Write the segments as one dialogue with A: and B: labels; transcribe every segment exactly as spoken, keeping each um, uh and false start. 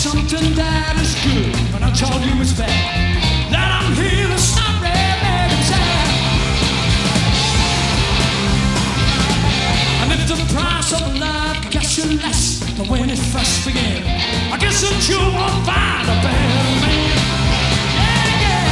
A: something that is good, and I told you it's bad. That I'm here to stop it, make it sad. And if the price of love gets you less than when it first began, I guess that you won't find a better man. Yeah, yeah.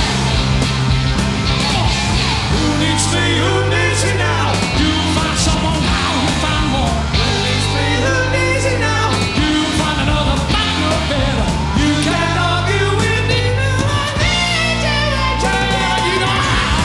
A: Who needs me? Who needs me now? You find someone now, you find one. Who needs me? Who needs me now? You find another partner better. You can't argue with me. I need you, yeah, you know how.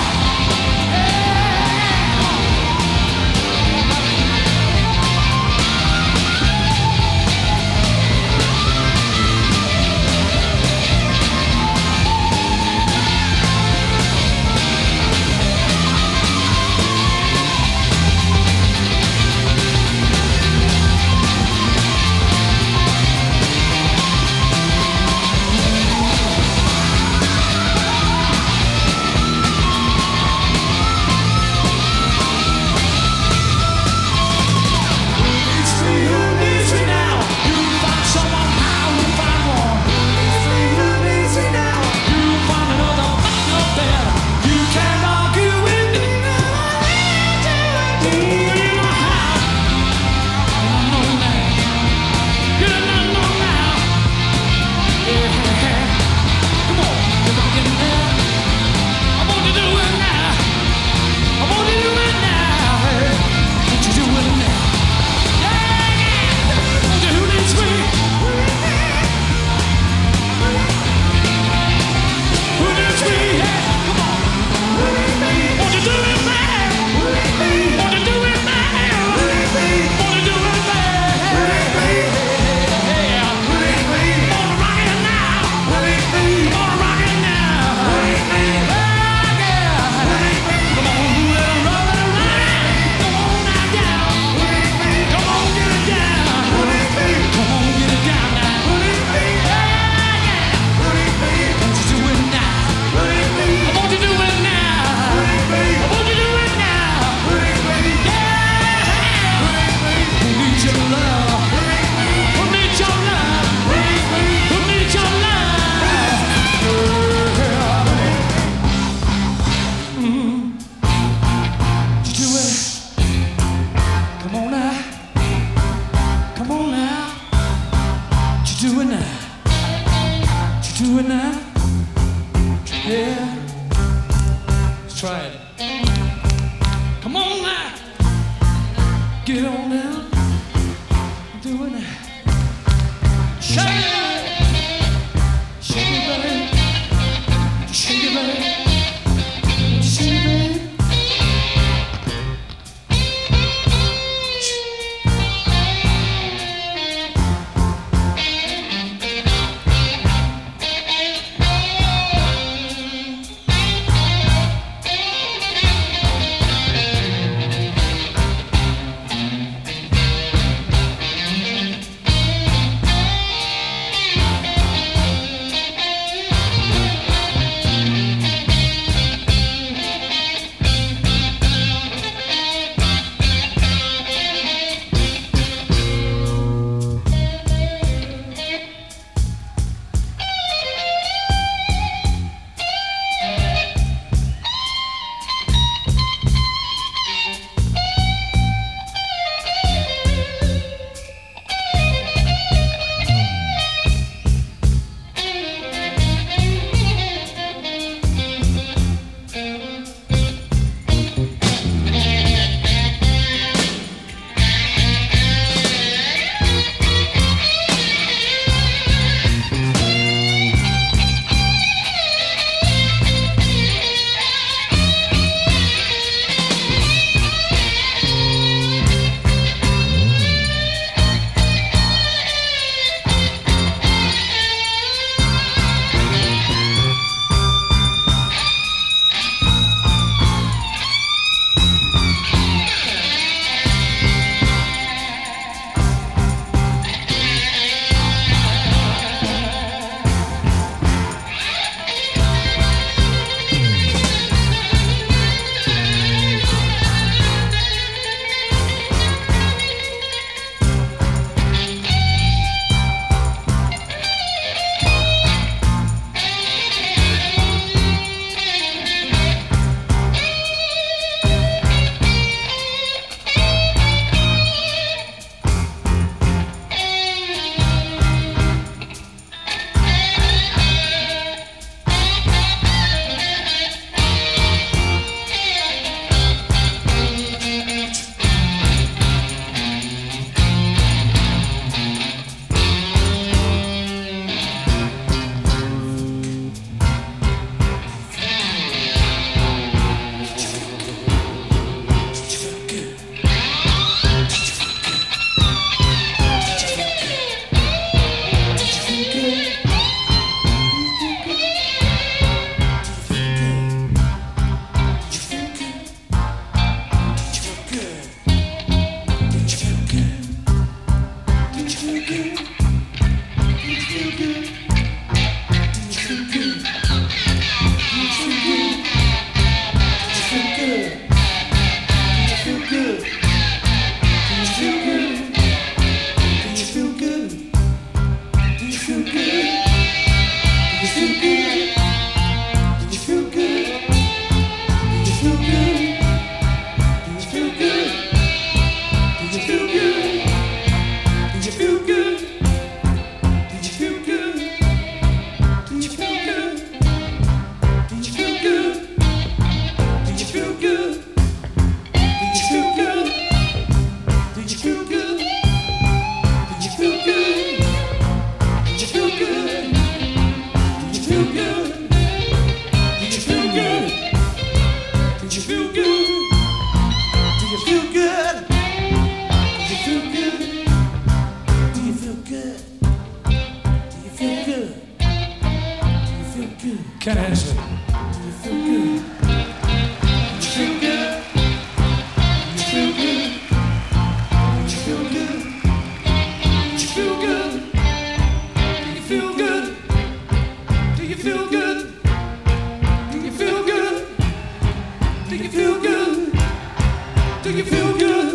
A: Can't answer.
B: Do you feel good? Do you feel good? Do you feel good? Do you feel good? Do you feel good? Do you feel good? Do you feel good? Do you feel good? Do you feel good? Do you feel good?